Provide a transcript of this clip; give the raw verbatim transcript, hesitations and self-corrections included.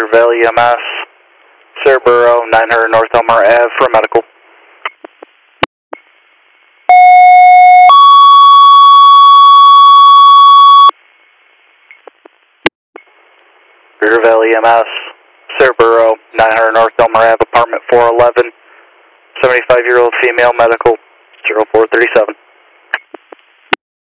Valley E M S, Cerbero, nine hundred North Elmore Ave for medical. River Valley E M S, Cerbero, nine hundred North Elmore Ave, apartment four eleven, seventy-five year old female, medical, zero four three seven.